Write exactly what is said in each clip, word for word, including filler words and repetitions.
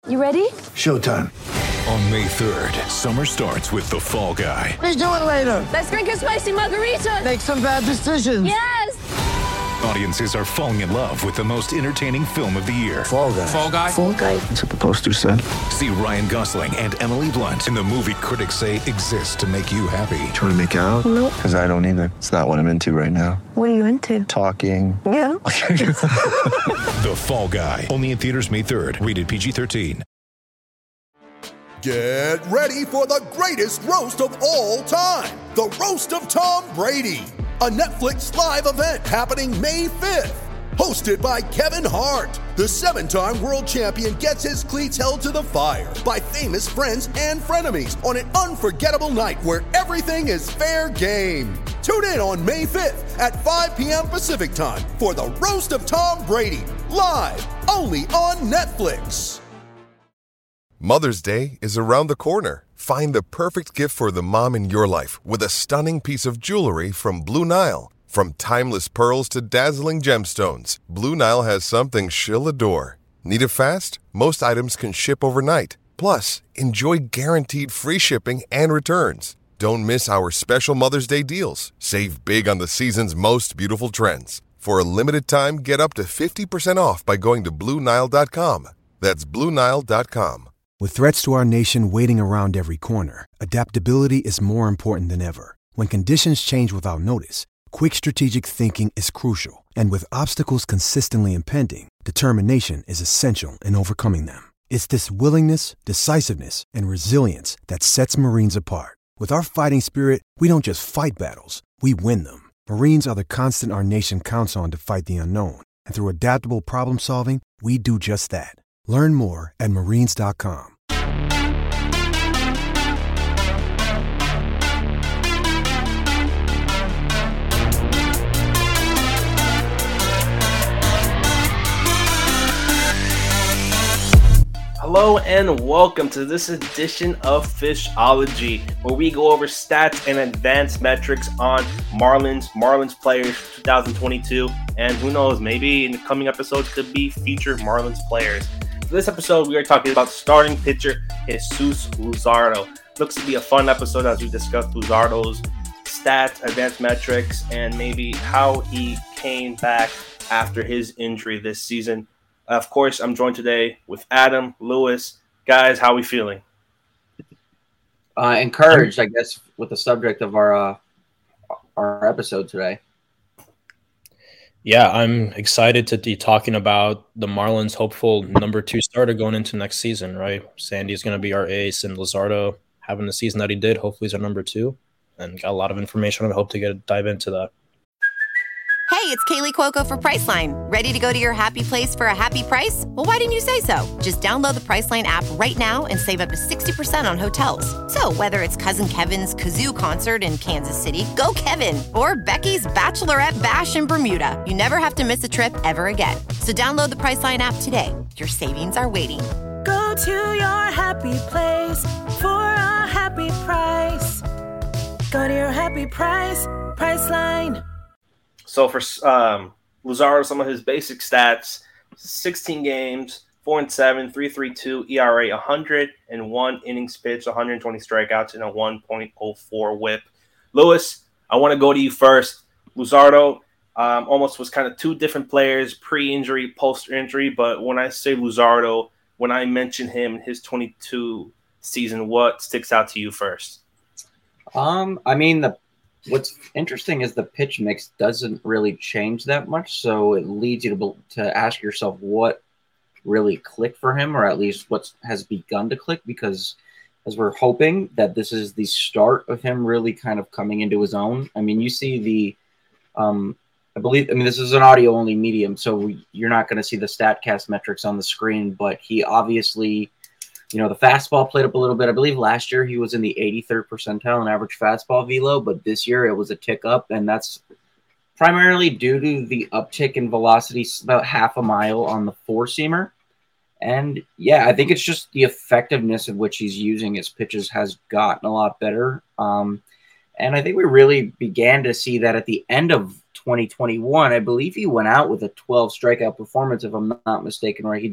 You ready? Showtime. On May third, summer starts with The Fall Guy. Let's do it later. Let's drink a spicy margarita. Make some bad decisions. Yes! Audiences are falling in love with the most entertaining film of the year. Fall Guy. Fall Guy? Fall Guy. That's what the poster said. See Ryan Gosling and Emily Blunt in the movie critics say exists to make you happy. Trying to make it out? Nope. Because I don't either. It's not what I'm into right now. What are you into? Talking. Yeah. The Fall Guy. Only in theaters May third. Rated P G thirteen. Get ready for the greatest roast of all time. The Roast of Tom Brady. A Netflix live event happening May fifth. Hosted by Kevin Hart. The seven-time world champion gets his cleats held to the fire by famous friends and frenemies on an unforgettable night where everything is fair game. Tune in on May fifth at five p.m. Pacific time for the Roast of Tom Brady. Live only on Netflix. Mother's Day is around the corner. Find the perfect gift for the mom in your life with a stunning piece of jewelry from Blue Nile. From timeless pearls to dazzling gemstones, Blue Nile has something she'll adore. Need it fast? Most items can ship overnight. Plus, enjoy guaranteed free shipping and returns. Don't miss our special Mother's Day deals. Save big on the season's most beautiful trends. For a limited time, get up to fifty percent off by going to Blue Nile dot com. That's Blue Nile dot com. With threats to our nation waiting around every corner, adaptability is more important than ever. When conditions change without notice, quick strategic thinking is crucial. And with obstacles consistently impending, determination is essential in overcoming them. It's this willingness, decisiveness, and resilience that sets Marines apart. With our fighting spirit, we don't just fight battles, we win them. Marines are the constant our nation counts on to fight the unknown. And through adaptable problem solving, we do just that. Learn more at marines dot com. Hello and welcome to this edition of Fishology, where we go over stats and advanced metrics on Marlins, Marlins players twenty twenty-two, and who knows, maybe in the coming episodes could be future Marlins players. For this episode, we are talking about starting pitcher Jesus Luzardo. Looks to be a fun episode as we discuss Luzardo's stats, advanced metrics, and maybe how he came back after his injury this season. Of course, I'm joined today with Adam, Lewis. Guys, how are we feeling? Uh, encouraged, I guess, with the subject of our uh, our episode today. Yeah, I'm excited to be talking about the Marlins' hopeful number two starter going into next season, right? Sandy's going to be our ace, and Luzardo having the season that he did, hopefully he's our number two, and got a lot of information. I hope to get dive into that. Hey, it's Kaylee Cuoco for Priceline. Ready to go to your happy place for a happy price? Well, why didn't you say so? Just download the Priceline app right now and save up to sixty percent on hotels. So whether it's Cousin Kevin's Kazoo Concert in Kansas City, go Kevin, or Becky's Bachelorette Bash in Bermuda, you never have to miss a trip ever again. So download the Priceline app today. Your savings are waiting. Go to your happy place for a happy price. Go to your happy price, Priceline. So for um, Luzardo, some of his basic stats: sixteen games, four and seven, three point three two E R A, one hundred one innings pitched, one hundred twenty strikeouts, and a one point oh four whip. Lewis, I want to go to you first. Luzardo um, almost was kind of two different players, pre-injury, post-injury. But when I say Luzardo, when I mention him in his twenty-two season, what sticks out to you first? Um, I mean the. What's interesting is the pitch mix doesn't really change that much, so it leads you to to ask yourself what really clicked for him, or at least what has begun to click, because as we're hoping that this is the start of him really kind of coming into his own. I mean, you see the, um, I believe, I mean, this is an audio-only medium, so we, you're not going to see the StatCast metrics on the screen, but he obviously, you know, the fastball played up a little bit. I believe last year he was in the eighty-third percentile in average fastball velo, but this year it was a tick up, and that's primarily due to the uptick in velocity, about half a mile on the four-seamer. And, yeah, I think it's just the effectiveness of which he's using his pitches has gotten a lot better. Um, and I think we really began to see that at the end of twenty twenty-one. I believe he went out with a twelve strikeout performance, if I'm not mistaken, where he did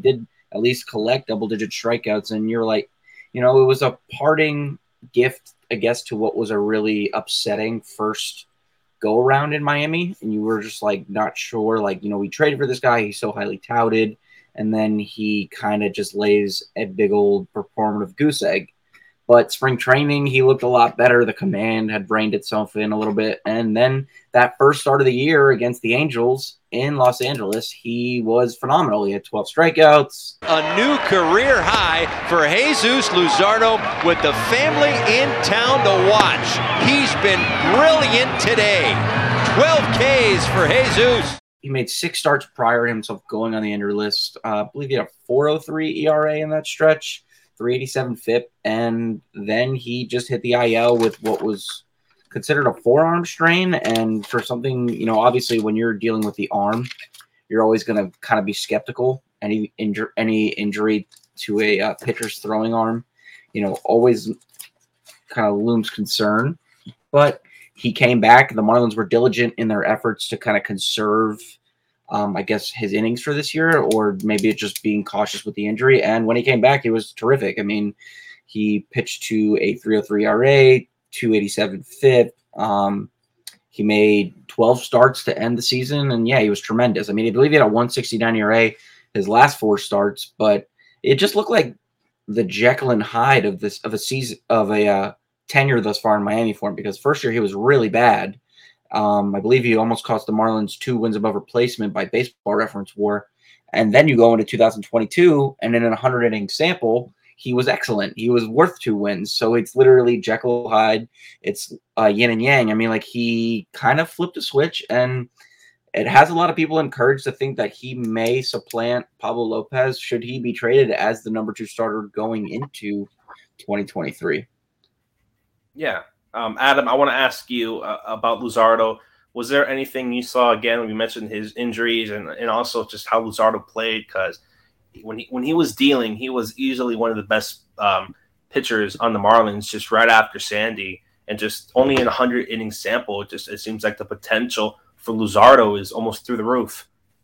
at least collect double-digit strikeouts. And you're like, you know, it was a parting gift, I guess, to what was a really upsetting first go-around in Miami. And you were just, like, not sure. Like, you know, we traded for this guy. He's so highly touted. And then he kind of just lays a big old performative goose egg. But spring training, he looked a lot better. The command had reined itself in a little bit. And then that first start of the year against the Angels in Los Angeles, he was phenomenal. He had twelve strikeouts. A new career high for Jesus Luzardo with the family in town to watch. He's been brilliant today. twelve Ks for Jesus. He made six starts prior to himself going on the injury list. Uh, I believe he had a four oh three E R A in that stretch. three eighty-seven F I P, and then he just hit the I L with what was considered a forearm strain. And for something, you know, obviously when you're dealing with the arm, you're always going to kind of be skeptical. Any injury, any injury to a uh, pitcher's throwing arm, you know, always kind of looms concern. But he came back. The Marlins were diligent in their efforts to kind of conserve Um, I guess his innings for this year, or maybe it's just being cautious with the injury. And when he came back, he was terrific. I mean, he pitched to a three oh three E R A, two eighty-seven F I P. Um, he made twelve starts to end the season, and yeah, he was tremendous. I mean, I believe he had a one sixty-nine E R A his last four starts, but it just looked like the Jekyll and Hyde of this of a season of a uh, tenure thus far in Miami for him. Because first year he was really bad. Um, I believe he almost cost the Marlins two wins above replacement by Baseball Reference WAR. And then you go into two thousand twenty-two, and in a one hundred inning sample, he was excellent. He was worth two wins. So it's literally Jekyll Hyde. It's uh, yin and yang. I mean, like, he kind of flipped a switch, and it has a lot of people encouraged to think that he may supplant Pablo Lopez should he be traded as the number two starter going into twenty twenty-three. Yeah. Um, Adam, I want to ask you uh, about Luzardo. Was there anything you saw, again, when you mentioned his injuries and, and also just how Luzardo played? Because when he, when he was dealing, he was easily one of the best um, pitchers on the Marlins just right after Sandy. And just only in a one hundred inning sample, it just it seems like the potential for Luzardo is almost through the roof.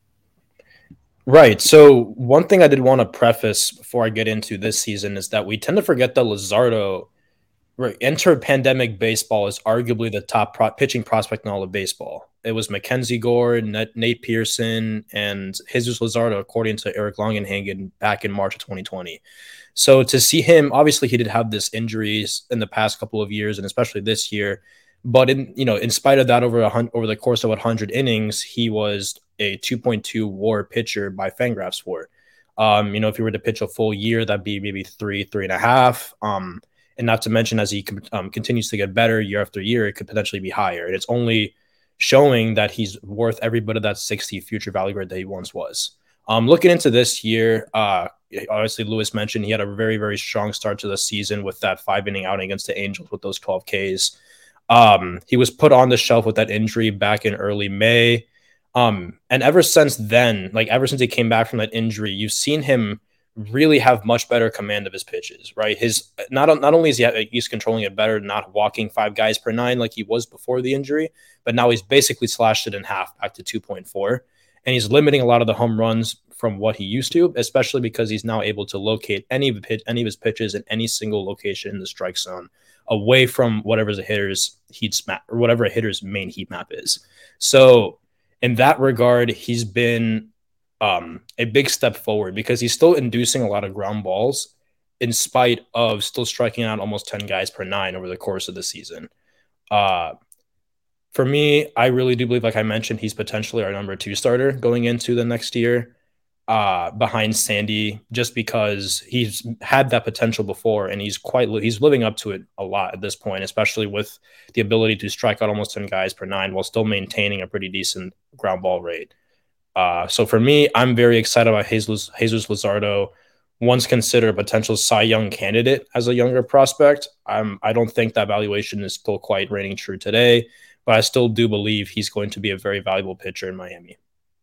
Right. So one thing I did want to preface before I get into this season is that we tend to forget that Luzardo, right, entered pandemic baseball is arguably the top pro- pitching prospect in all of baseball. It was Mackenzie Gore, Nate, Nate Pearson, and Jesus Luzardo, according to Eric Longenhagen back in March of twenty twenty. So to see him, obviously he did have this injuries in the past couple of years, and especially this year. But in you know, in spite of that, over a hun- over the course of one hundred innings, he was a two point two WAR pitcher by Fangraphs WAR. Um, you know, if you were to pitch a full year, that'd be maybe three, three and a half. Um, And not to mention, as he um, continues to get better year after year, it could potentially be higher. And it's only showing that he's worth every bit of that sixty future value grade that he once was. Um, looking into this year, uh, obviously Lewis mentioned he had a very, very strong start to the season with that five-inning outing against the Angels with those twelve Ks. Um, he was put on the shelf with that injury back in early May. Um, and ever since then, like ever since he came back from that injury, you've seen him really have much better command of his pitches, right? His not not only is he he's controlling it better, not walking five guys per nine like he was before the injury, but now he's basically slashed it in half back to two point four, and he's limiting a lot of the home runs from what he used to, especially because he's now able to locate any of the pitch, any of his pitches in any single location in the strike zone, away from whatever the hitter's heat map or whatever a hitter's main heat map is. So in that regard, he's been Um, a big step forward because he's still inducing a lot of ground balls in spite of still striking out almost ten guys per nine over the course of the season. Uh, for me, I really do believe, like I mentioned, he's potentially our number two starter going into the next year uh, behind Sandy, just because he's had that potential before and he's quite he's living up to it a lot at this point, especially with the ability to strike out almost ten guys per nine while still maintaining a pretty decent ground ball rate. Uh, so for me, I'm very excited about Jesus, Jesus Luzardo, once considered a potential Cy Young candidate as a younger prospect. I'm, I don't think that valuation is still quite reigning true today, but I still do believe he's going to be a very valuable pitcher in Miami.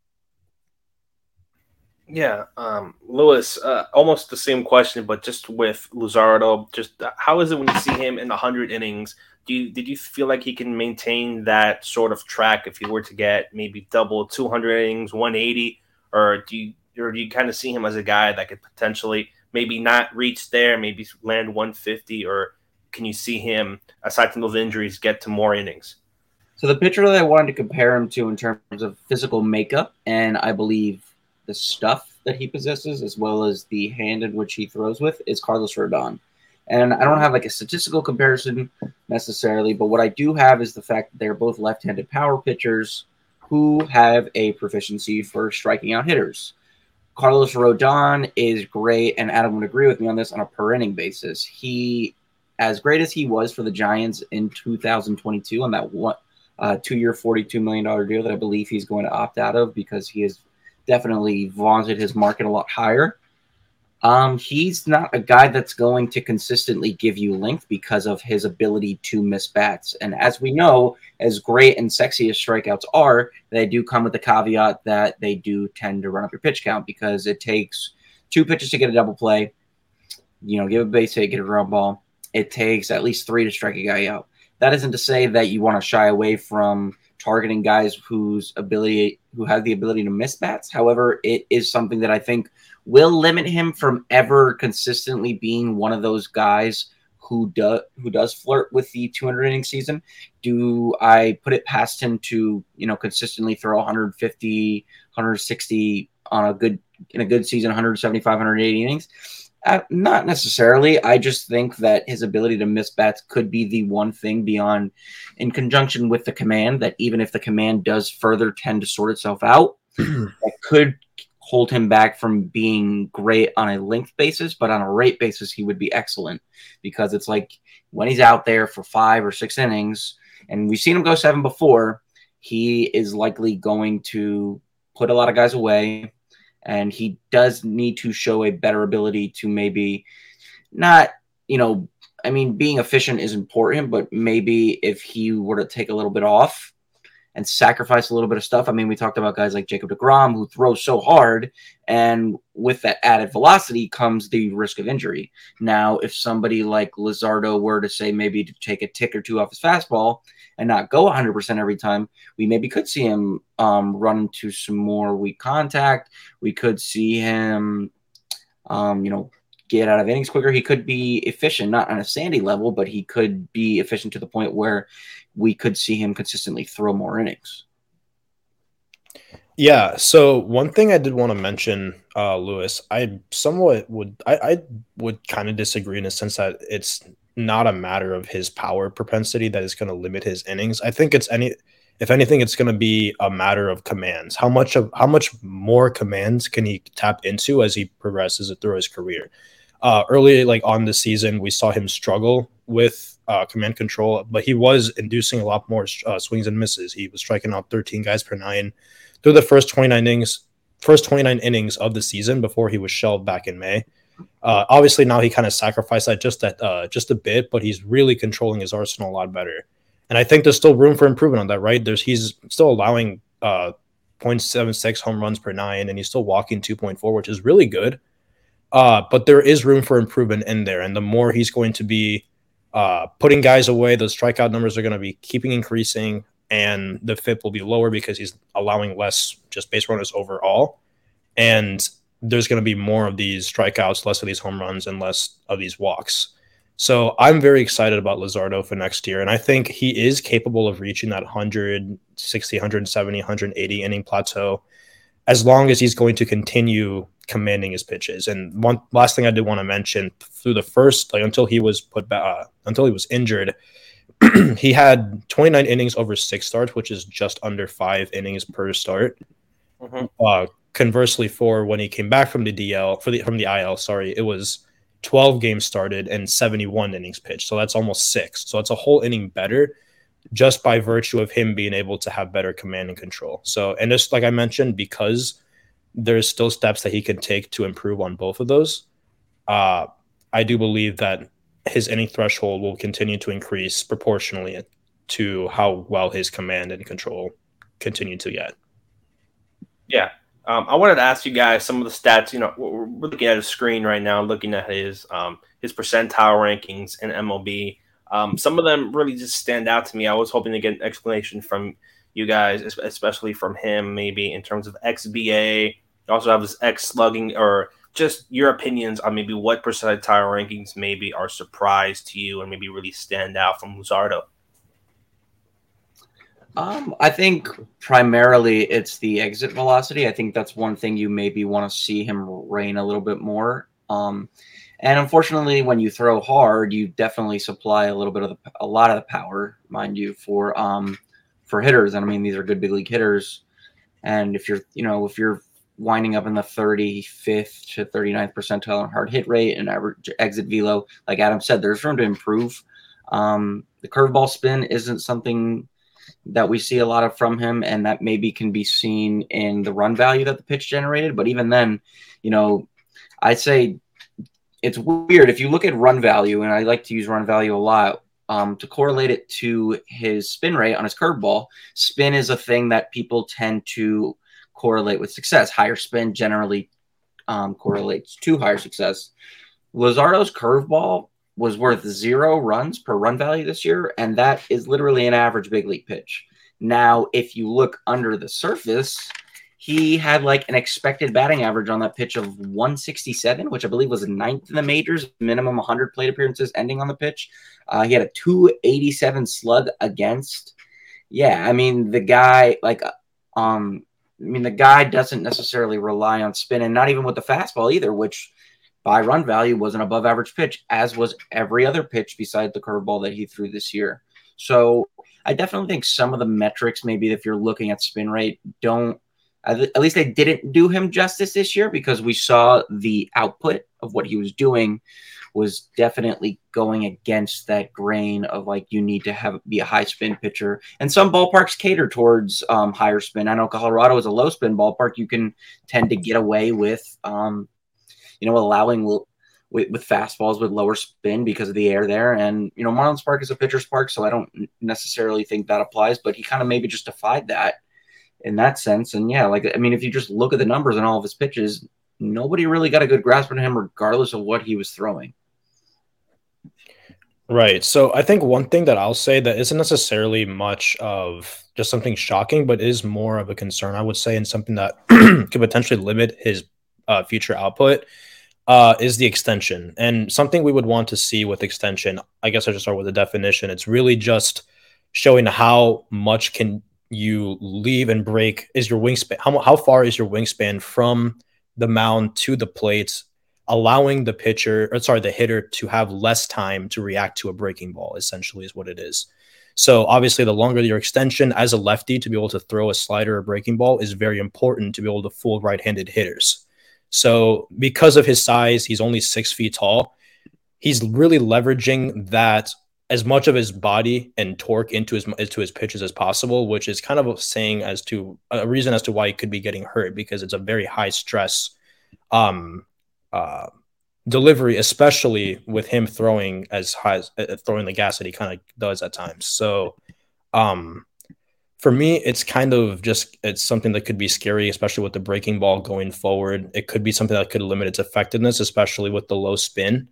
Yeah, um, Lewis, uh, almost the same question, but just with Luzardo, just how is it when you see him in one hundred innings? Do you, did you feel like he can maintain that sort of track if he were to get maybe double two hundred innings, one eighty, or do you or do you kind of see him as a guy that could potentially maybe not reach there, maybe land one fifty, or can you see him, aside from those injuries, get to more innings? So the pitcher that I wanted to compare him to in terms of physical makeup, and I believe the stuff that he possesses, as well as the hand in which he throws with, is Carlos Rodon. And I don't have like a statistical comparison necessarily, but what I do have is the fact that they're both left-handed power pitchers who have a proficiency for striking out hitters. Carlos Rodon is great, and Adam would agree with me on this, on a per inning basis. He, as great as he was for the Giants in two thousand twenty-two on that one uh, two-year, forty-two million dollars deal that I believe he's going to opt out of because he has definitely vaunted his market a lot higher. Um, he's not a guy that's going to consistently give you length because of his ability to miss bats. And as we know, as great and sexy as strikeouts are, they do come with the caveat that they do tend to run up your pitch count because it takes two pitches to get a double play, you know, give a base hit, get a ground ball. It takes at least three to strike a guy out. That isn't to say that you want to shy away from targeting guys whose ability, who have the ability to miss bats. However, it is something that I think will limit him from ever consistently being one of those guys who does who does flirt with the two hundred inning season. Do I put it past him to, you know, consistently throw one fifty, one sixty on a good in a good season, one seventy-five, one eighty innings? Uh, not necessarily. I just think that his ability to miss bats could be the one thing beyond, in conjunction with the command, that even if the command does further tend to sort itself out, that could hold him back from being great on a length basis, but on a rate basis, he would be excellent because it's like when he's out there for five or six innings, and we've seen him go seven before, he is likely going to put a lot of guys away. And he does need to show a better ability to maybe not, you know, I mean, being efficient is important, but maybe if he were to take a little bit off and sacrifice a little bit of stuff. I mean, we talked about guys like Jacob deGrom who throws so hard, and with that added velocity comes the risk of injury. Now, if somebody like Luzardo were to say maybe to take a tick or two off his fastball and not go one hundred percent every time, we maybe could see him um, run into some more weak contact. We could see him, um, you know, get out of innings quicker. He could be efficient, not on a Sandy level, but he could be efficient to the point where we could see him consistently throw more innings. Yeah. So one thing I did want to mention, uh, Lewis, I somewhat would, I, I would kind of disagree in the sense that it's not a matter of his power propensity that is going to limit his innings. I think it's any, if anything, it's going to be a matter of commands. How much of, how much more commands can he tap into as he progresses through his career? Uh, early, like on the season, we saw him struggle with uh, command control, but he was inducing a lot more uh, swings and misses. He was striking out thirteen guys per nine through the first twenty-nine innings, first twenty-nine innings of the season before he was shelved back in May. Uh, obviously, now he kind of sacrificed that just that uh, just a bit, but he's really controlling his arsenal a lot better. And I think there's still room for improvement on that, right? There's he's still allowing uh, point seven six home runs per nine, and he's still walking two point four, which is really good. Uh, but there is room for improvement in there. And the more he's going to be uh, putting guys away, those strikeout numbers are going to be keeping increasing, and the F I P will be lower because he's allowing less just base runners overall. And there's going to be more of these strikeouts, less of these home runs, and less of these walks. So I'm very excited about Luzardo for next year. And I think he is capable of reaching that one sixty, one seventy, one eighty inning plateau as long as he's going to continue commanding his pitches. And one last thing I did want to mention, through the first, like until he was put back, uh, until he was injured, he had twenty-nine innings over six starts, which is just under five innings per start. Mm-hmm. Uh, conversely, for when he came back from the D L, for the from the I L, sorry, it was twelve games started and seventy-one innings pitched. So that's almost six. So it's a whole inning better just by virtue of him being able to have better command and control. So, and just like I mentioned, because there's still steps that he can take to improve on both of those, uh, I do believe that his inning threshold will continue to increase proportionally to how well his command and control continue to get. Yeah. Um, I wanted to ask you guys some of the stats. You know, we're, we're looking at a screen right now, looking at his um, his percentile rankings in M L B. Um, some of them really just stand out to me. I was hoping to get an explanation from you guys, especially from him, maybe in terms of X B A, You also have his X slugging, or just your opinions on maybe what percentile rankings maybe are surprise to you and maybe really stand out from Luzardo. Um, I think primarily it's the exit velocity. I think that's one thing you maybe want to see him rein a little bit more. Um, and unfortunately, when you throw hard, you definitely supply a little bit of the, a lot of the power, mind you, for um, for hitters. And I mean, these are good big league hitters. And if you're, you know, if you're winding up in the thirty-fifth to thirty-ninth percentile in hard hit rate and average exit velo, like Adam said, there's room to improve. Um, the curveball spin isn't something that we see a lot of from him, and that maybe can be seen in the run value that the pitch generated. But even then, you know, I say it's weird. If you look at run value, and I like to use run value a lot, um, to correlate it to his spin rate on his curveball, spin is a thing that people tend to correlate with success. Higher spin generally um, correlates to higher success. Luzardo's curveball was worth zero runs per run value this year, and that is literally an average big league pitch. Now, if you look under the surface, he had like an expected batting average on that pitch of one sixty-seven, which I believe was ninth in the majors, minimum one hundred plate appearances ending on the pitch. Uh, he had a two eighty-seven slug against. Yeah, I mean, the guy, like, um, I mean, the guy doesn't necessarily rely on spin, and not even with the fastball either, which by run value was an above average pitch, as was every other pitch besides the curveball that he threw this year. So I definitely think some of the metrics, maybe if you're looking at spin rate, don't, at least they didn't do him justice this year, because we saw the output of what he was doing was definitely going against that grain of like, you need to have be a high spin pitcher. And some ballparks cater towards um, higher spin. I know Colorado is a low spin ballpark. You can tend to get away with, um, you know, allowing with, with fastballs with lower spin because of the air there. And, you know, Marlins Park is a pitcher's park, so I don't necessarily think that applies, but he kind of maybe just defied that in that sense. And yeah, like, I mean, if you just look at the numbers on all of his pitches, nobody really got a good grasp on him regardless of what he was throwing. Right. So I think one thing that I'll say that isn't necessarily much of just something shocking, but is more of a concern, I would say, and something that could potentially limit his uh, future output uh, is the extension. And something we would want to see with extension, I guess I should start with the definition. It's really just showing how much can you leave and break is your wingspan. How, how far is your wingspan from the mound to the plate, allowing the pitcher, or sorry, the hitter to have less time to react to a breaking ball, essentially is what it is. So obviously the longer your extension as a lefty to be able to throw a slider or breaking ball is very important to be able to fool right-handed hitters. So because of his size, he's only six feet tall. He's really leveraging that as much of his body and torque into his into his pitches as possible, which is kind of a saying as to a reason as to why he could be getting hurt, because it's a very high stress um, uh, delivery, especially with him throwing as high as uh, throwing the gas that he kind of does at times. So um, for me, it's kind of just, it's something that could be scary, especially with the breaking ball going forward. It could be something that could limit its effectiveness, especially with the low spin.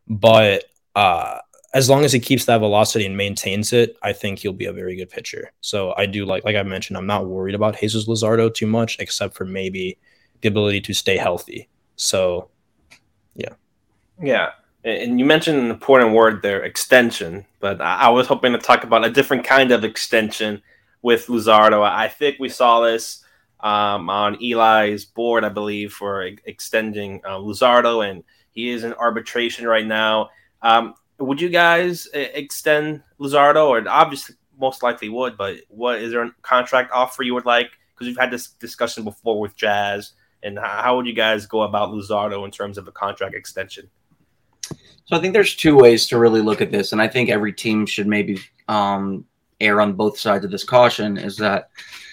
But uh, as long as he keeps that velocity and maintains it, I think he'll be a very good pitcher. So I do like, like I mentioned, I'm not worried about Jesus Luzardo too much, except for maybe the ability to stay healthy. So, yeah. Yeah. And you mentioned an important word there, extension, but I was hoping to talk about a different kind of extension with Luzardo. I think we saw this um, on Eli's board, I believe, for extending uh, Luzardo, and he is in arbitration right now. Um, would you guys extend Luzardo? Or obviously, most likely would, but what is there a contract offer you would like? Because we've had this discussion before with Jazz, and how would you guys go about Luzardo in terms of a contract extension? So I think there's two ways to really look at this, and I think every team should maybe um, err on both sides of this caution, is that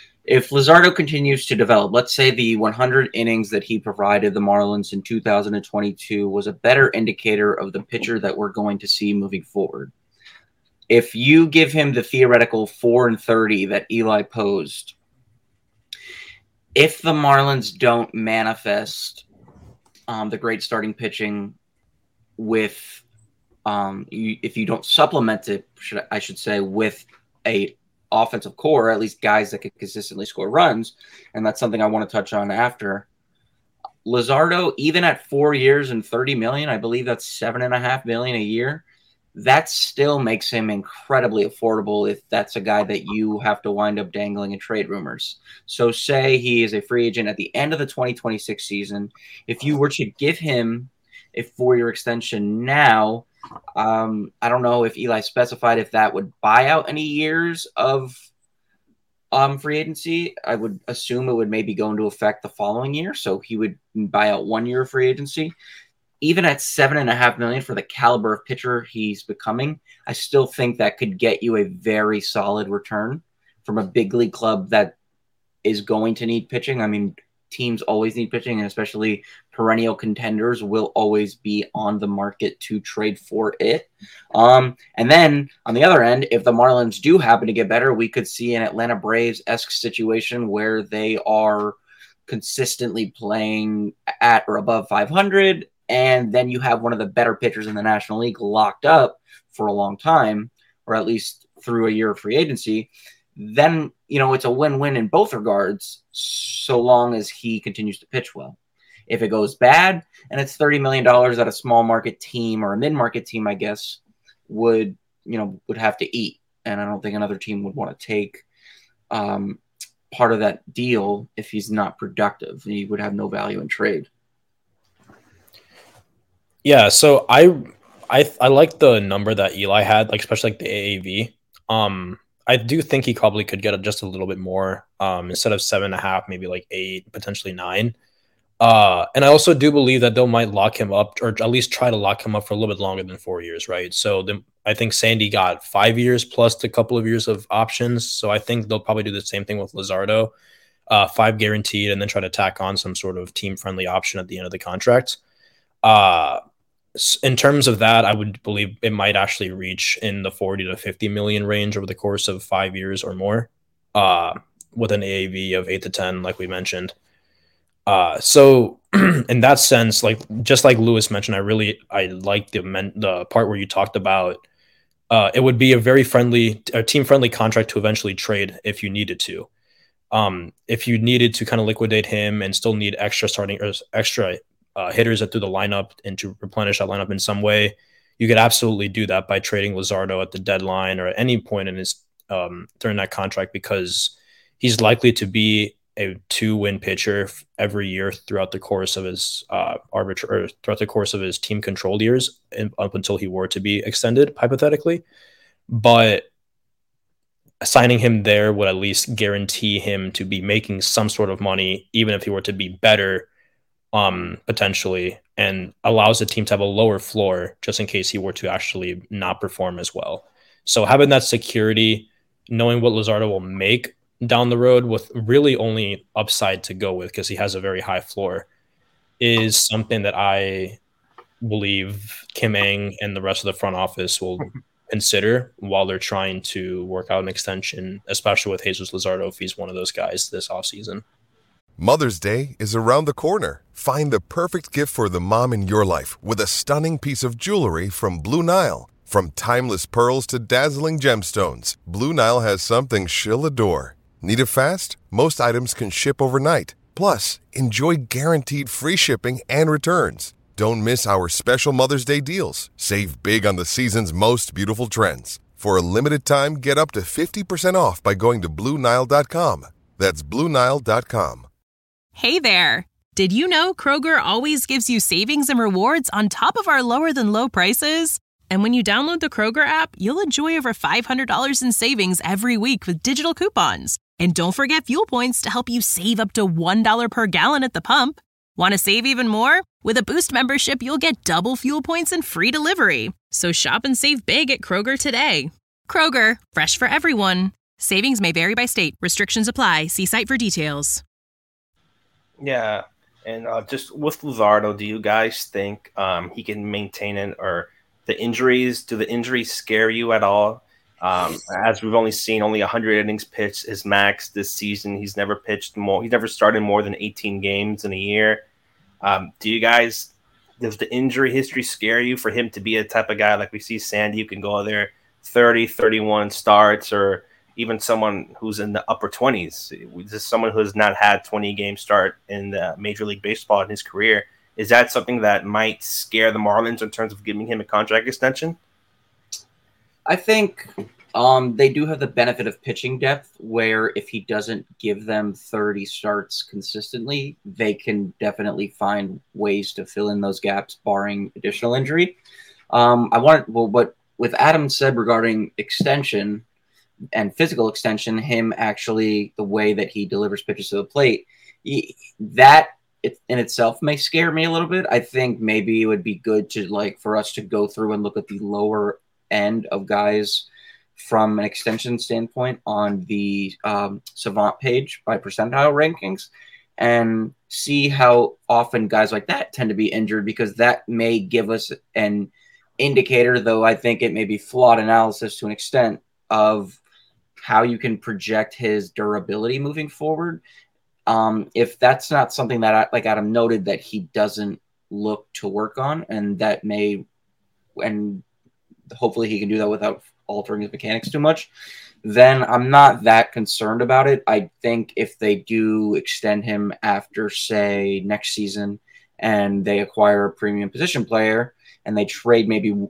if Luzardo continues to develop, let's say the one hundred innings that he provided the Marlins in two thousand twenty-two was a better indicator of the pitcher that we're going to see moving forward. If you give him the theoretical four and thirty that Eli posed, if the Marlins don't manifest um, the great starting pitching with, um, you, if you don't supplement it, should, I should say, with a offensive core, or at least guys that can consistently score runs, and that's something I want to touch on after. Luzardo, even at four years and thirty million, I believe that's seven and a half million a year. That still makes him incredibly affordable if that's a guy that you have to wind up dangling in trade rumors. So say he is a free agent at the end of the twenty twenty-six season. If you were to give him a four-year extension now, um, I don't know if Eli specified if that would buy out any years of um, free agency. I would assume it would maybe go into effect the following year. So he would buy out one year of free agency. Even at seven and a half million for the caliber of pitcher he's becoming, I still think that could get you a very solid return from a big league club that is going to need pitching. I mean, teams always need pitching, and especially perennial contenders will always be on the market to trade for it. Um, and then on the other end, if the Marlins do happen to get better, we could see an Atlanta Braves-esque situation where they are consistently playing at or above five hundred. And then you have one of the better pitchers in the National League locked up for a long time, or at least through a year of free agency. Then, you know, it's a win-win in both regards, so long as he continues to pitch well. If it goes bad and it's thirty million dollars that a small market team or a mid-market team, I guess, would, you know, would have to eat. And I don't think another team would want to take um, part of that deal if he's not productive. He would have no value in trade. Yeah, so I I I like the number that Eli had, like especially like the A A V. Um, I do think he probably could get just a little bit more. Um, instead of seven and a half, maybe like eight, potentially nine. Uh, and I also do believe that they might lock him up, or at least try to lock him up for a little bit longer than four years, right? So the, I think Sandy got five years plus a couple of years of options. So I think they'll probably do the same thing with Luzardo, uh, five guaranteed, and then try to tack on some sort of team-friendly option at the end of the contract. Uh, in terms of that, I would believe it might actually reach in the forty to fifty million range over the course of five years or more, uh, with an A A V of eight to ten, like we mentioned. Uh, so in that sense, like just like Lewis mentioned, I really I like the men, the part where you talked about uh, it would be a very friendly, a team friendly contract to eventually trade if you needed to. Um, if you needed to kind of liquidate him and still need extra starting or extra uh, hitters through the lineup and to replenish that lineup in some way, you could absolutely do that by trading Luzardo at the deadline or at any point in his um, during that contract, because he's likely to be a two-win pitcher every year throughout the course of his uh, arbitra- or throughout the course of his team-controlled years, in, up until he were to be extended, hypothetically. But signing him there would at least guarantee him to be making some sort of money, even if he were to be better, um, potentially, and allows the team to have a lower floor just in case he were to actually not perform as well. So having that security, knowing what Luzardo will make down the road with really only upside to go with, because he has a very high floor, is something that I believe Kim Ng and the rest of the front office will consider while they're trying to work out an extension, especially with Jesus Luzardo if he's one of those guys this offseason. Mother's Day is around the corner. Find the perfect gift for the mom in your life with a stunning piece of jewelry from Blue Nile. From timeless pearls to dazzling gemstones, Blue Nile has something she'll adore. Need it fast? Most items can ship overnight. Plus, enjoy guaranteed free shipping and returns. Don't miss our special Mother's Day deals. Save big on the season's most beautiful trends. For a limited time, get up to fifty percent off by going to Blue Nile dot com. That's Blue Nile dot com. Hey there! Did you know Kroger always gives you savings and rewards on top of our lower-than-low prices? And when you download the Kroger app, you'll enjoy over five hundred dollars in savings every week with digital coupons. And don't forget fuel points to help you save up to one dollar per gallon at the pump. Want to save even more? With a Boost membership, you'll get double fuel points and free delivery. So shop and save big at Kroger today. Kroger, fresh for everyone. Savings may vary by state. Restrictions apply. See site for details. Yeah, and uh, just with Luzardo, do you guys think um, he can maintain it, or the injuries, do the injuries scare you at all? Um, as we've only seen only one hundred innings pitched is max this season. He's never pitched more. He's never started more than eighteen games in a year. Um, do you guys, does the injury history scare you for him to be a type of guy like we see Sandy, who can go there thirty, thirty-one starts, or even someone who's in the upper twenties. This is someone who has not had twenty games start in the Major League Baseball in his career. Is that something that might scare the Marlins in terms of giving him a contract extension? I think um, they do have the benefit of pitching depth, where if he doesn't give them thirty starts consistently, they can definitely find ways to fill in those gaps, barring additional injury. Um, I want well, what with Adam said regarding extension and physical extension, him actually the way that he delivers pitches to the plate, he, that it in itself may scare me a little bit. I think maybe it would be good to like for us to go through and look at the lower end of guys from an extension standpoint on the um, Savant page by percentile rankings and see how often guys like that tend to be injured, because that may give us an indicator, though I think it may be flawed analysis to an extent, of how you can project his durability moving forward. Um, if that's not something that, I, like Adam noted, that he doesn't look to work on, and that may, and hopefully he can do that without altering his mechanics too much, then I'm not that concerned about it. I think if they do extend him after, say, next season, and they acquire a premium position player, and they trade maybe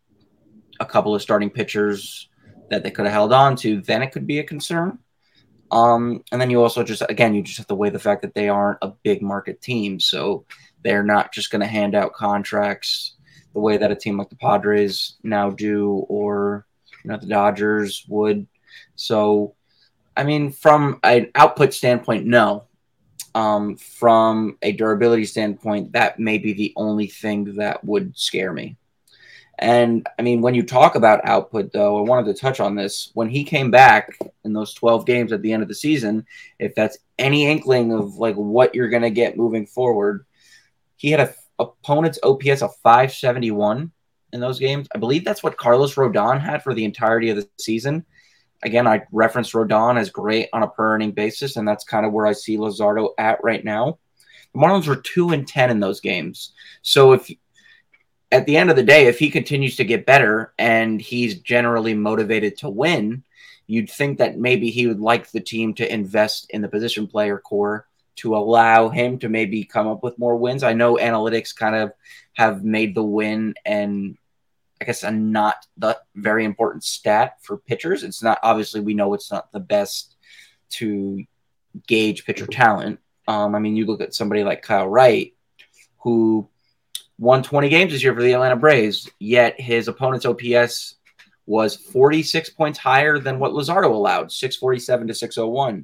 a couple of starting pitchers that they could have held on to, then it could be a concern. Um, and then you also just, again, you just have to weigh the fact that they aren't a big market team. So they're not just going to hand out contracts the way that a team like the Padres now do, or, you know, the Dodgers would. So, I mean, from an output standpoint, no. Um, from a durability standpoint, that may be the only thing that would scare me. And, I mean, when you talk about output, though, I wanted to touch on this. When he came back in those twelve games at the end of the season, if that's any inkling of, like, what you're going to get moving forward, he had a opponent's O P S of five seventy-one in those games. I believe that's what Carlos Rodon had for the entirety of the season. Again, I referenced Rodon as great on a per inning basis, and that's kind of where I see Luzardo at right now. The Marlins were two and ten in those games. So if at the end of the day, if he continues to get better and he's generally motivated to win, you'd think that maybe he would like the team to invest in the position player core to allow him to maybe come up with more wins. I know analytics kind of have made the win and I guess a not the very important stat for pitchers. It's not, obviously we know it's not the best to gauge pitcher talent. Um, I mean, you look at somebody like Kyle Wright, who won twenty games this year for the Atlanta Braves, yet his opponent's O P S was forty-six points higher than what Luzardo allowed, six forty-seven to six oh one.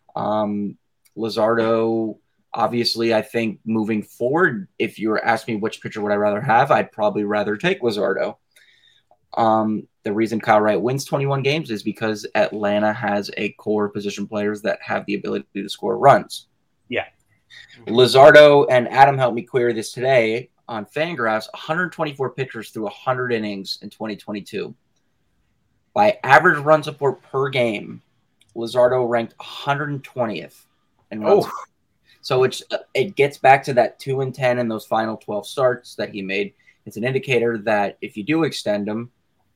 Um, Luzardo, obviously, I think moving forward, if you were asking me which pitcher would I rather have, I'd probably rather take Luzardo. Um, the reason Kyle Wright wins twenty-one games is because Atlanta has a core of position players that have the ability to score runs. Yeah. Luzardo, and Adam helped me query this today on Fangraphs, one hundred twenty-four pitchers through one hundred innings in twenty twenty-two. By average run support per game, Luzardo ranked one hundred twentieth. And oh. So it's, it gets back to that two and ten in those final twelve starts that he made. It's an indicator that if you do extend him,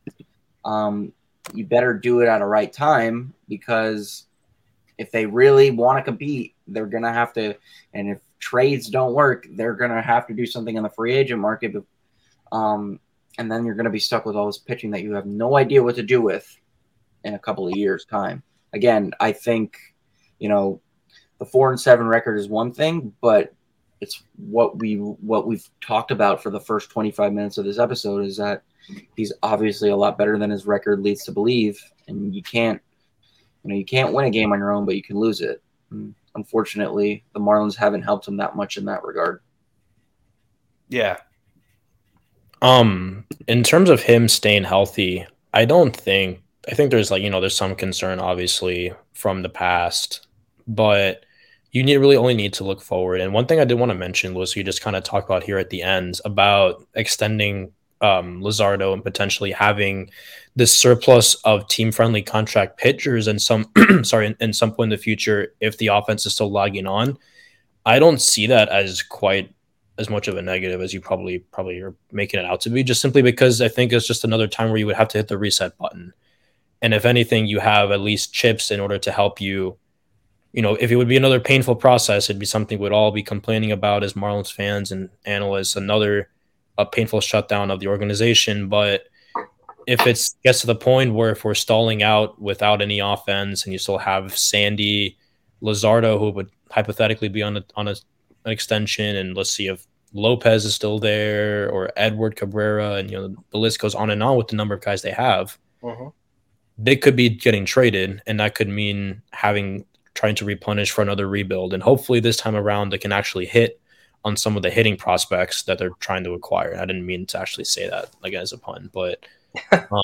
um, you better do it at a right time, because if they really want to compete, they're going to have to, and if trades don't work, they're going to have to do something in the free agent market. Um, and then you're going to be stuck with all this pitching that you have no idea what to do with in a couple of years' time. Again, I think, you know, the four and seven record is one thing, but it's what we what we've talked about for the first twenty-five minutes of this episode is that he's obviously a lot better than his record leads to believe, and you can't, you know, you can't win a game on your own, but you can lose it. And unfortunately, the Marlins haven't helped him that much in that regard. Yeah. Um, in terms of him staying healthy, I don't think I think there's like, you know, there's some concern obviously from the past, but you need really only need to look forward. And one thing I did want to mention was you just kind of talked about here at the end about extending um, Luzardo and potentially having this surplus of team-friendly contract pitchers and some, sorry, in, in some point in the future, if the offense is still lagging on. I don't see that as quite as much of a negative as you probably probably are making it out to be, just simply because I think it's just another time where you would have to hit the reset button. And if anything, you have at least chips in order to help you. You know, if it would be another painful process, it'd be something we'd all be complaining about as Marlins fans and analysts, another a painful shutdown of the organization. But if it gets to the point where if we're stalling out without any offense and you still have Sandy, Luzardo, who would hypothetically be on a, on a, an extension, and let's see if Lopez is still there or Edward Cabrera, and you know the list goes on and on with the number of guys they have. Uh-huh. They could be getting traded, and that could mean having trying to replenish for another rebuild. And hopefully this time around they can actually hit on some of the hitting prospects that they're trying to acquire. I didn't mean to actually say that like as a pun, but um,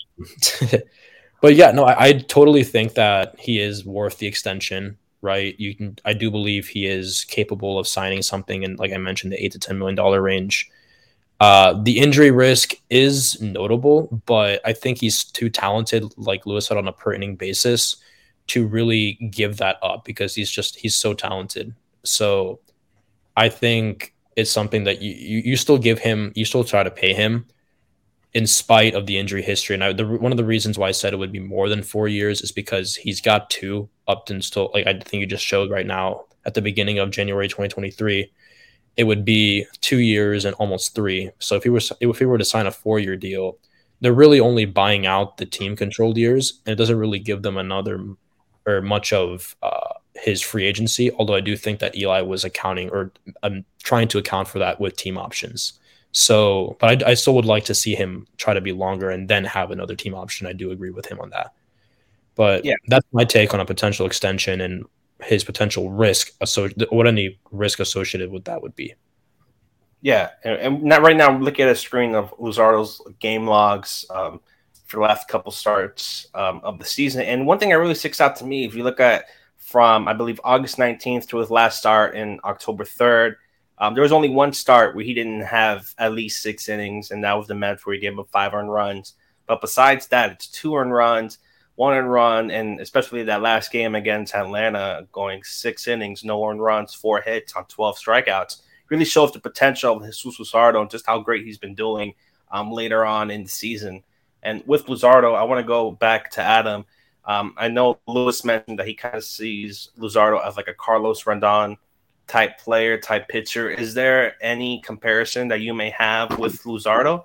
but yeah, no, I, I totally think that he is worth the extension. Right, you can. I do believe he is capable of signing something in, like I mentioned, the eight to ten million dollar range. Uh, the injury risk is notable, but I think he's too talented, like Lewis said, on a per inning basis, to really give that up because he's just he's so talented. So I think it's something that you you, you still give him, you still try to pay him, in spite of the injury history. And I, the, one of the reasons why I said it would be more than four years is because he's got two up until, like I think you just showed right now at the beginning of January twenty twenty-three, it would be two years and almost three. So if he was, if he were to sign a four-year deal, they're really only buying out the team-controlled years, and it doesn't really give them another or much of uh, his free agency. Although I do think that Eli was accounting or um, trying to account for that with team options. So, but I, I still would like to see him try to be longer and then have another team option. I do agree with him on that. But yeah, that's my take on a potential extension and his potential risk, so what any risk associated with that would be. Yeah, and, and not right now. I'm looking at a screen of Luzardo's game logs um, for the last couple starts um, of the season. And one thing that really sticks out to me, if you look at from, I believe, August nineteenth to his last start in October third, Um, there was only one start where he didn't have at least six innings, and that was the Mets where he gave up five earned runs. But besides that, it's two earned runs, one earned run, and especially that last game against Atlanta, going six innings, no earned runs, four hits on twelve strikeouts, really shows the potential of Jesus Luzardo and just how great he's been doing um, later on in the season. And with Luzardo, I want to go back to Adam. Um, I know Lewis mentioned that he kind of sees Luzardo as like a Carlos Rondon type player, type pitcher. Is there any comparison that you may have with Luzardo?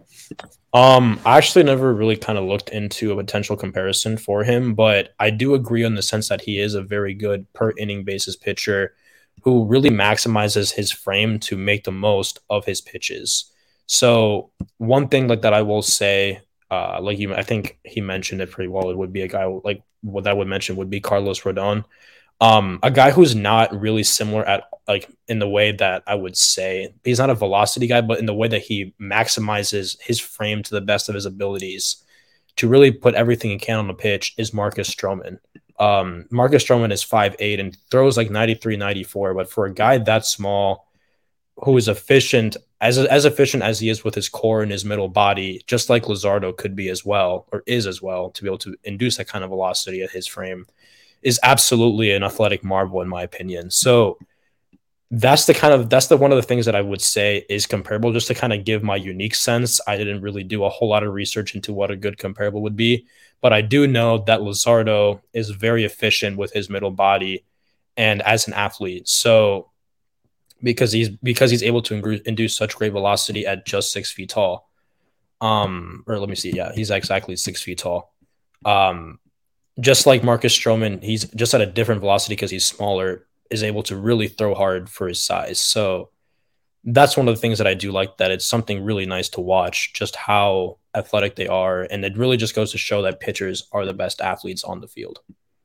Um, I actually never really kind of looked into a potential comparison for him, but I do agree on the sense that he is a very good per inning basis pitcher who really maximizes his frame to make the most of his pitches. So one thing like that I will say, uh, like you, I think he mentioned it pretty well. It would be a guy like what I would mention would be Carlos Rodon. Um, a guy who's not really similar at like in the way that I would say he's not a velocity guy, but in the way that he maximizes his frame to the best of his abilities to really put everything he can on the pitch is Marcus Stroman. Um, Marcus Stroman is five eight and throws like ninety-three, ninety-four, but for a guy that small who is efficient, as as efficient as he is with his core and his middle body, just like Luzardo could be as well, or is as well, to be able to induce that kind of velocity at his frame, is absolutely an athletic marvel in my opinion. So that's the kind of that's the one of the things that I would say is comparable, just to kind of give my unique sense. I didn't really do a whole lot of research into what a good comparable would be, but I do know that Luzardo is very efficient with his middle body and as an athlete. So because he's because he's able to induce such great velocity at just six feet tall. Um, or let me see, yeah, he's exactly six feet tall. Um, just like Marcus Stroman, he's just at a different velocity because he's smaller, is able to really throw hard for his size. So that's one of the things that I do like, that it's something really nice to watch, just how athletic they are. And it really just goes to show that pitchers are the best athletes on the field.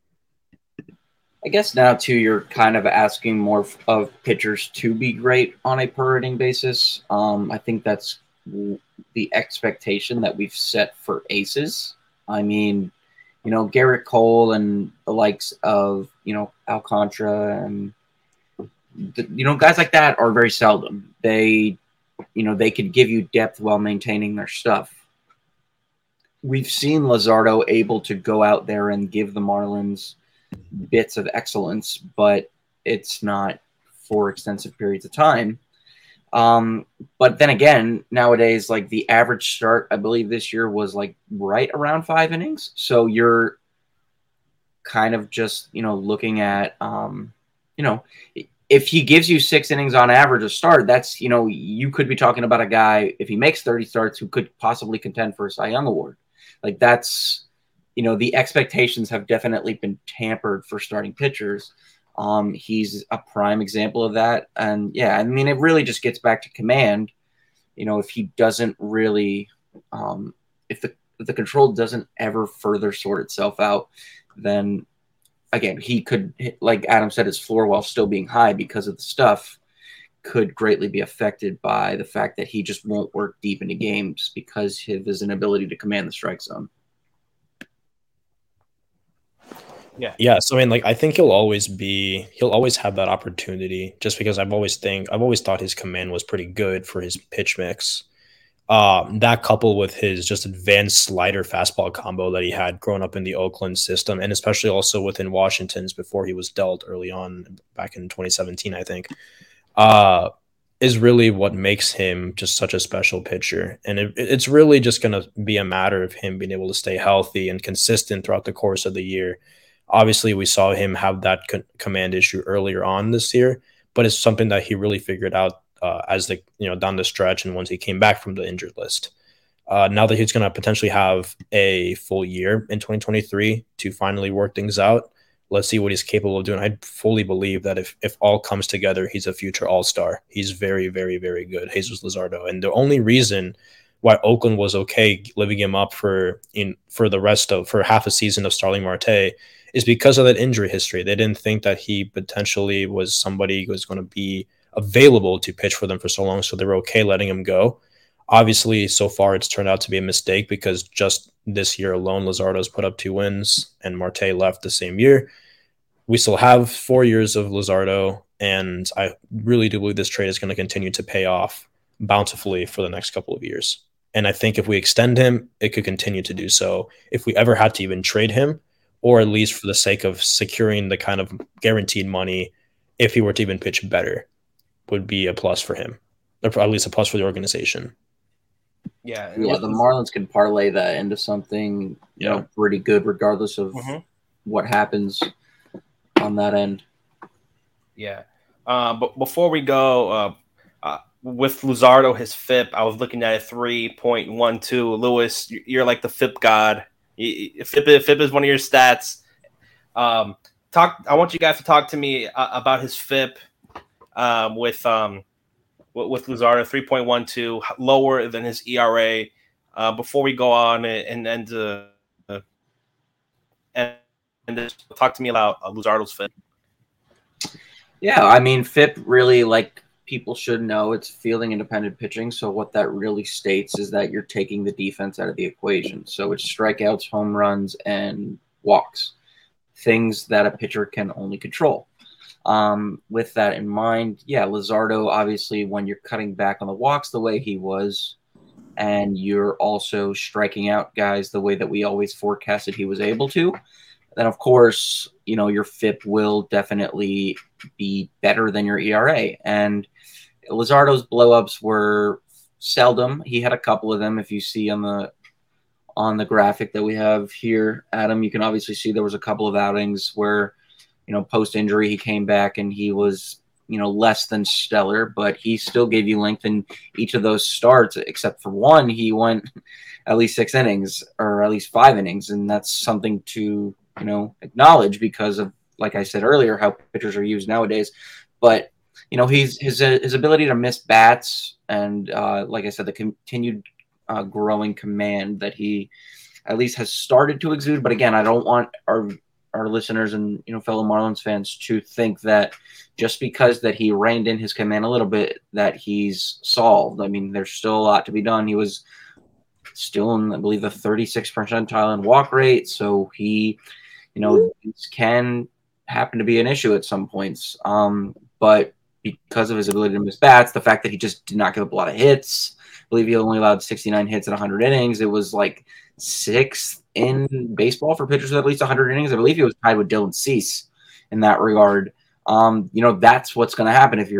I guess now, too, you're kind of asking more of pitchers to be great on a per inning basis. Um, I think that's the expectation that we've set for aces. I mean, you know, Garrett Cole and the likes of, you know, Alcantara and, the, you know, guys like that are very seldom. They, you know, they could give you depth while maintaining their stuff. We've seen Luzardo able to go out there and give the Marlins bits of excellence, but it's not for extensive periods of time. Um, but then again, nowadays, like the average start, I believe this year was like right around five innings. So you're kind of just, you know, looking at, um, you know, if he gives you six innings on average a start, that's, you know, you could be talking about a guy, if he makes thirty starts, who could possibly contend for a Cy Young Award. Like that's, you know, the expectations have definitely been tampered for starting pitchers. Um, he's a prime example of that. And yeah, I mean, it really just gets back to command. You know, if he doesn't really, um, if the, if the control doesn't ever further sort itself out, then again, he could, like Adam said, his floor, while still being high because of the stuff, could greatly be affected by the fact that he just won't work deep into games because of his inability to command the strike zone. Yeah. Yeah. So I mean, like, I think he'll always be, he'll always have that opportunity just because I've always think, I've always thought his command was pretty good for his pitch mix. Um, that coupled with his just advanced slider fastball combo that he had growing up in the Oakland system, and especially also within Washington's before he was dealt early on back in twenty seventeen, I think, uh, is really what makes him just such a special pitcher. And it, it's really just going to be a matter of him being able to stay healthy and consistent throughout the course of the year. Obviously, we saw him have that co- command issue earlier on this year, but it's something that he really figured out uh, as the you know down the stretch and once he came back from the injured list. Uh, now that he's going to potentially have a full year in twenty twenty-three to finally work things out, let's see what he's capable of doing. I fully believe that if if all comes together, he's a future all-star. He's very, very, very good, Jesus Luzardo. And the only reason why Oakland was okay living him up for in for the rest of for half a season of Starling Marte is because of that injury history. They didn't think that he potentially was somebody who was going to be available to pitch for them for so long, so they were okay letting him go. Obviously, so far it's turned out to be a mistake because just this year alone, Luzardo's put up two wins and Marte left the same year. We still have four years of Luzardo, and I really do believe this trade is going to continue to pay off bountifully for the next couple of years. And I think if we extend him, it could continue to do so. If we ever had to even trade him, or at least for the sake of securing the kind of guaranteed money, if he were to even pitch better, would be a plus for him, or at least a plus for the organization. Yeah, yeah. The Marlins can parlay that into something, you yeah. know, pretty good, regardless of mm-hmm. what happens on that end. Yeah, uh, but before we go, uh, uh, with Luzardo, his F I P, I was looking at a three point one two. Lewis, you're like the F I P god. F I P, F I P is one of your stats. Um, talk. I want you guys to talk to me uh, about his F I P um, with um, with Luzardo, three point one two, lower than his E R A. Uh, before we go on and and uh, uh, and, and just talk to me about uh, Luzardo's F I P. Yeah, I mean, F I P really, like people should know, it's fielding independent pitching. So what that really states is that you're taking the defense out of the equation. So it's strikeouts, home runs, and walks, things that a pitcher can only control. Um, with that in mind, yeah, Luzardo, obviously, when you're cutting back on the walks the way he was, and you're also striking out guys the way that we always forecasted he was able to, then of course, you know, your F I P will definitely be better than your E R A. And Luzardo's blowups were seldom. He had a couple of them. If you see on the on the graphic that we have here, Adam, you can obviously see there was a couple of outings where, you know, post-injury he came back and he was, you know, less than stellar, but he still gave you length in each of those starts, except for one, he went at least six innings or at least five innings. And that's something to, you know, acknowledge because of, like I said earlier, how pitchers are used nowadays. But, you know, he's his his ability to miss bats and, uh, like I said, the continued uh, growing command that he at least has started to exude. But again, I don't want our our listeners and, you know, fellow Marlins fans to think that just because that he reined in his command a little bit that he's solved. I mean, there's still a lot to be done. He was still in, I believe, the thirty-sixth percentile in walk rate. So he, you know, this can happen to be an issue at some points. Um, but because of his ability to miss bats, the fact that he just did not give up a lot of hits, I believe he only allowed sixty-nine hits in one hundred innings. It was like sixth in baseball for pitchers with at least one hundred innings. I believe he was tied with Dylan Cease in that regard. Um, you know, that's what's going to happen if you're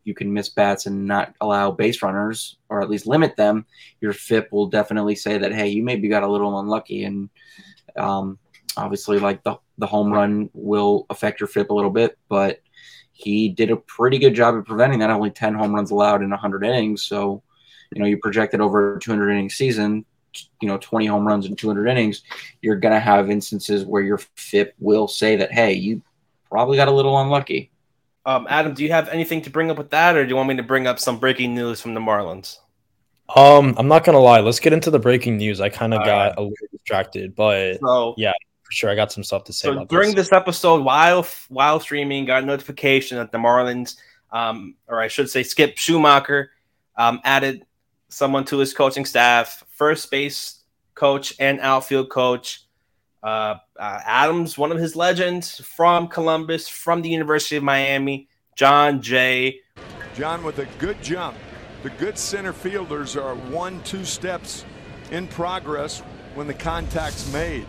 you can miss bats and not allow base runners, or at least limit them, your F I P will definitely say that, hey, you maybe got a little unlucky. And um, obviously, like the, the home run will affect your F I P a little bit, but he did a pretty good job of preventing that. Only ten home runs allowed in one hundred innings. So, you know, you projected over a two hundred inning season, you know, twenty home runs in two hundred innings, you're going to have instances where your F I P will say that, hey, you probably got a little unlucky. Um, Adam, do you have anything to bring up with that, or do you want me to bring up some breaking news from the Marlins? Um, I'm not gonna lie. Let's get into the breaking news. I kind of got right. a little distracted, but so, yeah, for sure, I got some stuff to say. So about during this. this episode, while while streaming, got a notification that the Marlins, um, or I should say, Skip Schumacher, um, added someone to his coaching staff, first base coach and outfield coach. Uh, uh, Adams, one of his legends from Columbus, from the University of Miami, John Jay. John with a good jump. The good center fielders are one, two steps in progress when the contact's made.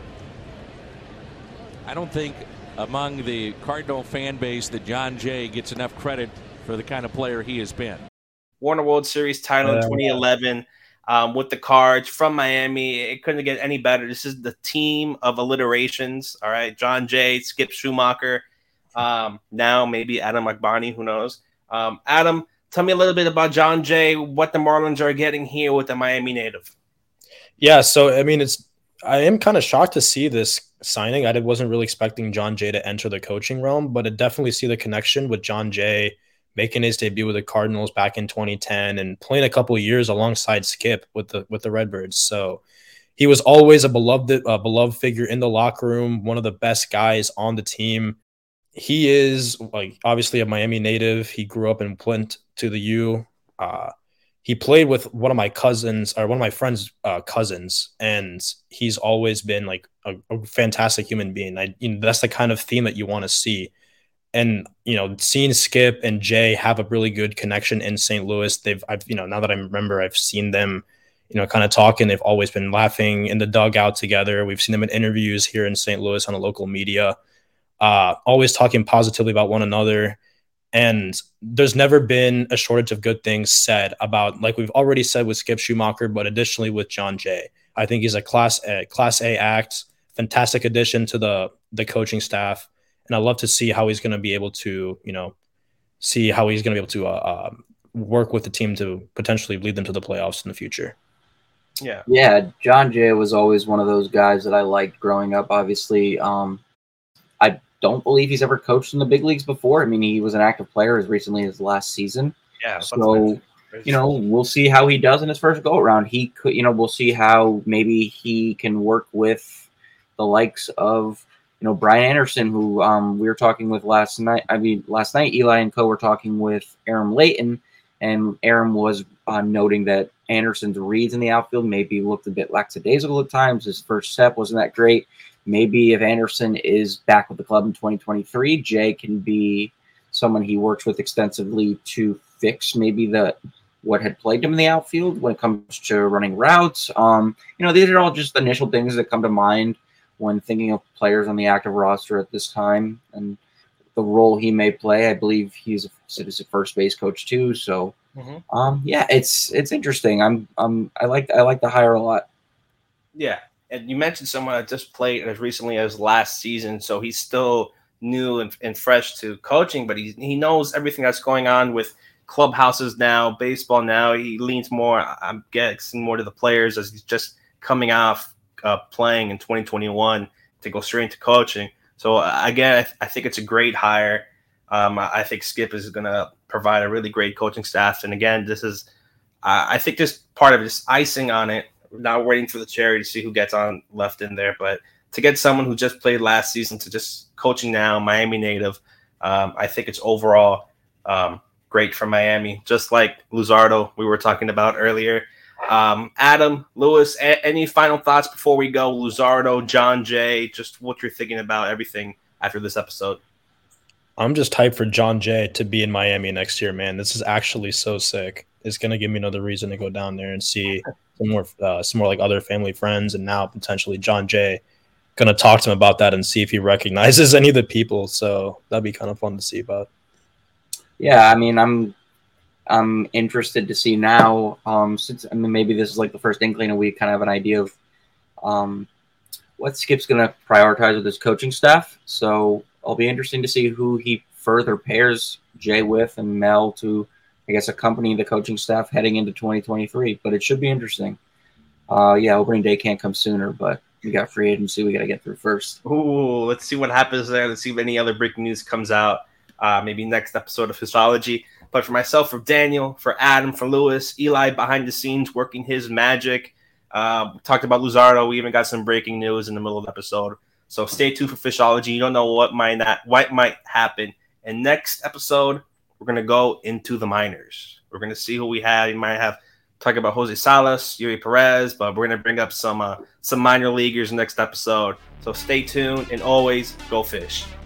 I don't think among the Cardinal fan base that John Jay gets enough credit for the kind of player he has been. Won a World Series title in twenty eleven. Um, with the Cards from Miami. It couldn't get any better. This is the team of alliterations. All right. John Jay, Skip Schumacher. Um, now maybe Adam Agbani, who knows? Um, Adam, tell me a little bit about John Jay, what the Marlins are getting here with the Miami native. Yeah. So, I mean, it's, I am kind of shocked to see this signing. I wasn't really expecting John Jay to enter the coaching realm, but I definitely see the connection with John Jay making his debut with the Cardinals back in twenty ten and playing a couple of years alongside Skip with the with the Redbirds. So he was always a beloved uh, beloved figure in the locker room, one of the best guys on the team. He is like obviously a Miami native. He grew up and went to the U. Uh, he played with one of my cousins or one of my friends' uh, cousins, and he's always been like a, a fantastic human being. I, you know, that's the kind of theme that you want to see. And, you know, seeing Skip and Jay have a really good connection in Saint Louis, they've, I've, you know, now that I remember, I've seen them, you know, kind of talking. They've always been laughing in the dugout together. We've seen them in interviews here in Saint Louis on the local media, uh, always talking positively about one another. And there's never been a shortage of good things said about, like we've already said with Skip Schumacher, but additionally with John Jay. I think he's a class A, class A act, fantastic addition to the the coaching staff. And I love to see how he's going to be able to, you know, see how he's going to be able to uh, uh, work with the team to potentially lead them to the playoffs in the future. Yeah. Yeah. John Jay was always one of those guys that I liked growing up. Obviously, um, I don't believe he's ever coached in the big leagues before. I mean, he was an active player as recently as last season. Yeah. So, you know, we'll see how he does in his first go around. He could, you know, we'll see how maybe he can work with the likes of, you know, Brian Anderson, who um, we were talking with last night. I mean, last night, Eli and Co were talking with Aram Layton, and Aram was uh, noting that Anderson's reads in the outfield maybe looked a bit lackadaisical at times. His first step wasn't that great. Maybe if Anderson is back with the club in twenty twenty-three, Jay can be someone he works with extensively to fix maybe the what had plagued him in the outfield when it comes to running routes. Um, you know, these are all just initial things that come to mind when thinking of players on the active roster at this time and the role he may play. I believe he's a, he's a first base coach too. So, mm-hmm. um, yeah, it's it's interesting. I'm um I like I like the hire a lot. Yeah, and you mentioned someone that just played as recently as last season, so he's still new and, and fresh to coaching, but he he knows everything that's going on with clubhouses now, baseball now. He leans more, I'm guessing, more to the players as he's just coming off Uh, playing in twenty twenty-one to go straight into coaching. So uh, again, I, th- I think it's a great hire. Um, I, I think Skip is going to provide a really great coaching staff. And again, this is, uh, I think this part of it is icing on it. We're not waiting for the cherry to see who gets on left in there, but to get someone who just played last season to just coaching now, Miami native, um, I think it's overall um, great for Miami. Just like Luzardo we were talking about earlier. Um, Adam, Lewis, a- any final thoughts before we go? Luzardo, John Jay, just what you're thinking about everything after this episode. I'm just hyped for John Jay to be in Miami next year, man. This is actually so sick. It's going to give me another reason to go down there and see some more, uh, some more like other family friends, and now potentially John Jay. Going to talk to him about that and see if he recognizes any of the people. So that'd be kind of fun to see about. Yeah, I mean, I'm I'm interested to see now, um, since I mean, maybe this is like the first inkling and we kind of have an idea of um, what Skip's going to prioritize with his coaching staff. So it'll be interesting to see who he further pairs Jay with and Mel to, I guess, accompany the coaching staff heading into twenty twenty-three. But it should be interesting. Uh, yeah, opening day can't come sooner, but we got free agency we got to get through first. Ooh, let's see what happens there. Let's see if any other breaking news comes out. Uh, maybe next episode of Fishology. But for myself, for Daniel, for Adam, for Lewis, Eli behind the scenes working his magic. Uh, we talked about Luzardo. We even got some breaking news in the middle of the episode. So stay tuned for Fishology. You don't know what might not, what might happen. And next episode, we're going to go into the minors. We're going to see who we have. You might have talk about Jose Salas, Yuri Perez, but we're going to bring up some uh, some minor leaguers next episode. So stay tuned, and always go fish.